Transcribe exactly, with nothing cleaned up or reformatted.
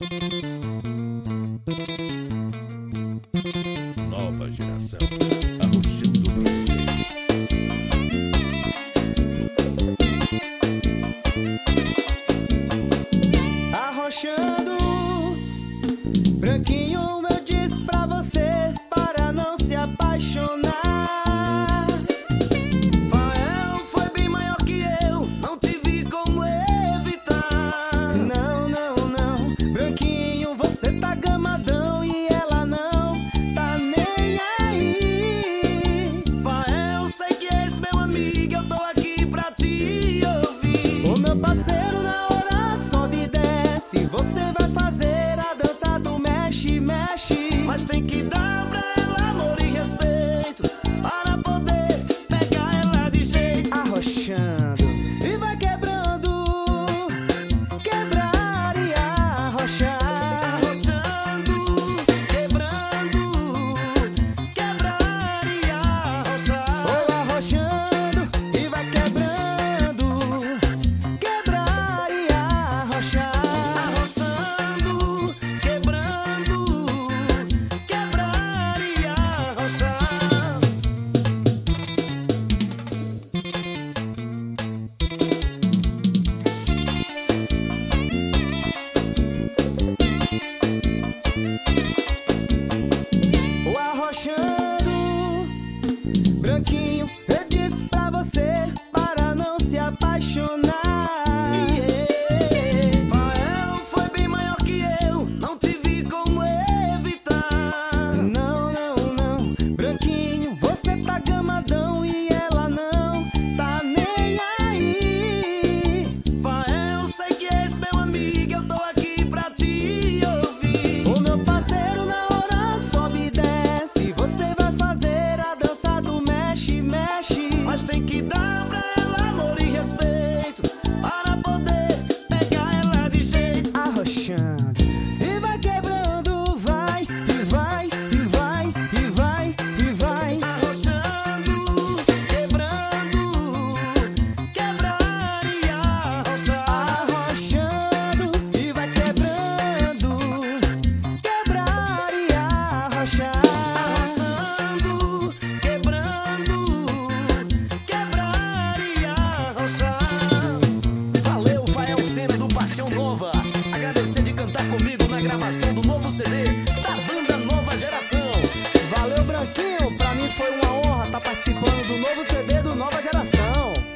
Nova geração, arrochando pra você. Arrochando, branquinho, eu disse pra você para não se apaixonar. Fael foi bem maior que eu, não tive como evitar. Não, não, não, branquinho, você tá gamadão e ela não tá nem aí. Fael, sei que esse meu amigo, eu tô aqui pra te ouvir. O meu parceiro na hora que sobe e desce, você vai fazer a dança do mexe, mexe. Mas tem que dar pra ela amor e respeito para poder pegar ela de jeito. Arrochando e vai quebrando, quebrar e arrochar. Arrochando, quebrando, quebrar e arrochar. Ou arrochando e vai quebrando, quebrar e arrochar. Arrochando, quebrando, quebrar e arrochar. O arrochando, branquinho, eu disse pra você para não se apaixonar. Fael foi bem maior que eu, não tive como evitar. Não, não, não, branquinho, você tá gamadão e ela não tá nem aí. Fael, sei que esse meu amigo, eu tô aqui pra te ouvir. O meu parceiro na hora que sobe e desce, você vai fazer a dança do mexe, mexe. Mas tem que dar pra ela amor e respeito para poder pegar ela de jeito. Arrochando e vai quebrando, vai, e vai, e vai, e vai, e vai. Arrochando, quebrando, quebrar e arrochar. Arrochando e vai quebrando, quebrar e arrochar. Arrochando, quebrando, quebrar e arrochar. Valeu, Fael Sena do Paixão Nova. Agradecer de cantar comigo na gravação do novo C D da banda Nova Geração. Valeu, Branquinho, pra mim foi uma honra estar participando do novo C D do Nova Geração.